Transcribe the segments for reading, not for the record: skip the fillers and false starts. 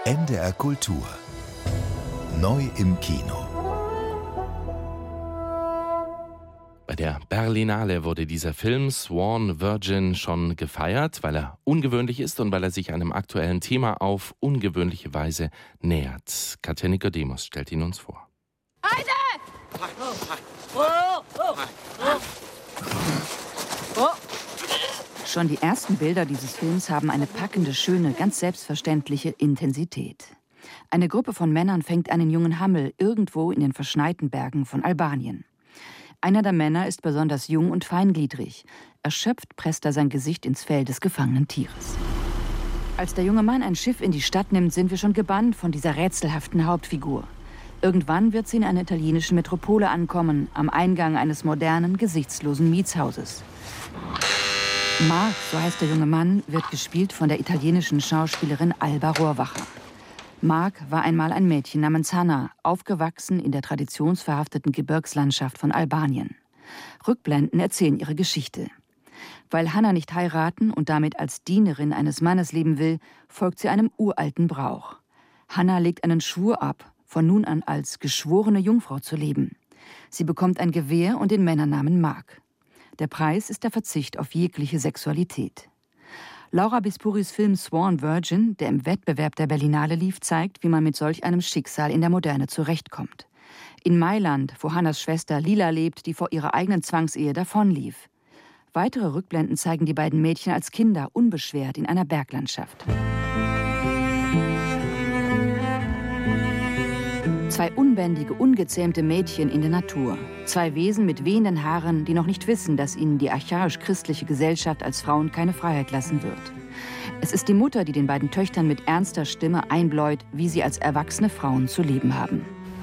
NDR Kultur. Neu im Kino. Bei der Berlinale wurde dieser Film Sworn Virgin schon gefeiert, weil er ungewöhnlich ist und weil er sich einem aktuellen Thema auf ungewöhnliche Weise nähert. Katja Nikodemus stellt ihn uns vor. Schon die ersten Bilder dieses Films haben eine packende, schöne, ganz selbstverständliche Intensität. Eine Gruppe von Männern fängt einen jungen Hammel irgendwo in den verschneiten Bergen von Albanien. Einer der Männer ist besonders jung und feingliedrig. Erschöpft presst er sein Gesicht ins Fell des gefangenen Tieres. Als der junge Mann ein Schiff in die Stadt nimmt, sind wir schon gebannt von dieser rätselhaften Hauptfigur. Irgendwann wird sie in einer italienischen Metropole ankommen, am Eingang eines modernen, gesichtslosen Mietshauses. Mark, so heißt der junge Mann, wird gespielt von der italienischen Schauspielerin Alba Rohrwacher. Mark war einmal ein Mädchen namens Hannah, aufgewachsen in der traditionsverhafteten Gebirgslandschaft von Albanien. Rückblenden erzählen ihre Geschichte. Weil Hannah nicht heiraten und damit als Dienerin eines Mannes leben will, folgt sie einem uralten Brauch. Hannah legt einen Schwur ab, von nun an als geschworene Jungfrau zu leben. Sie bekommt ein Gewehr und den Männernamen Mark. Der Preis ist der Verzicht auf jegliche Sexualität. Laura Bispuris Film Sworn Virgin, der im Wettbewerb der Berlinale lief, zeigt, wie man mit solch einem Schicksal in der Moderne zurechtkommt. In Mailand, wo Hannas Schwester Lila lebt, die vor ihrer eigenen Zwangsehe davonlief. Weitere Rückblenden zeigen die beiden Mädchen als Kinder unbeschwert in einer Berglandschaft. Zwei unbändige, ungezähmte Mädchen in der Natur. Zwei Wesen mit wehenden Haaren, die noch nicht wissen, dass ihnen die archaisch-christliche Gesellschaft als Frauen keine Freiheit lassen wird. Es ist die Mutter, die den beiden Töchtern mit ernster Stimme einbläut, wie sie als erwachsene Frauen zu leben haben.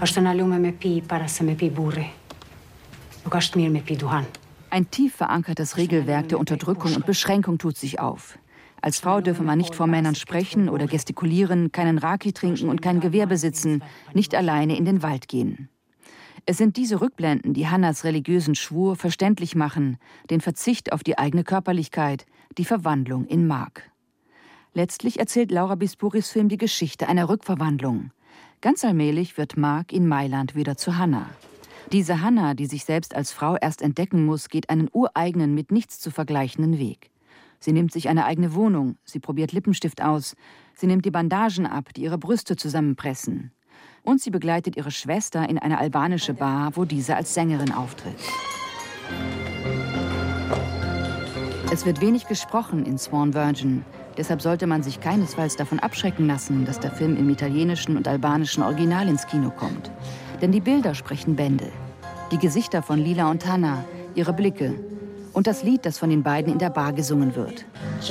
Ein tief verankertes Regelwerk der Unterdrückung und Beschränkung tut sich auf. Als Frau dürfe man nicht vor Männern sprechen oder gestikulieren, keinen Raki trinken und kein Gewehr besitzen, nicht alleine in den Wald gehen. Es sind diese Rückblenden, die Hannas religiösen Schwur verständlich machen, den Verzicht auf die eigene Körperlichkeit, die Verwandlung in Mark. Letztlich erzählt Laura Bispuris Film die Geschichte einer Rückverwandlung. Ganz allmählich wird Mark in Mailand wieder zu Hannah. Diese Hannah, die sich selbst als Frau erst entdecken muss, geht einen ureigenen, mit nichts zu vergleichenden Weg. Sie nimmt sich eine eigene Wohnung, sie probiert Lippenstift aus, sie nimmt die Bandagen ab, die ihre Brüste zusammenpressen. Und sie begleitet ihre Schwester in eine albanische Bar, wo diese als Sängerin auftritt. Es wird wenig gesprochen in Sworn Virgin. Deshalb sollte man sich keinesfalls davon abschrecken lassen, dass der Film im italienischen und albanischen Original ins Kino kommt. Denn die Bilder sprechen Bände. Die Gesichter von Lila und Hannah, ihre Blicke. Und das Lied, das von den beiden in der Bar gesungen wird.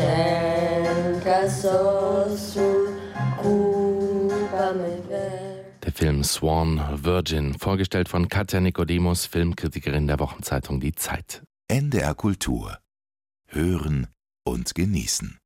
Der Film Sworn Virgin, vorgestellt von Katja Nikodemus, Filmkritikerin der Wochenzeitung Die Zeit. NDR Kultur. Hören und genießen.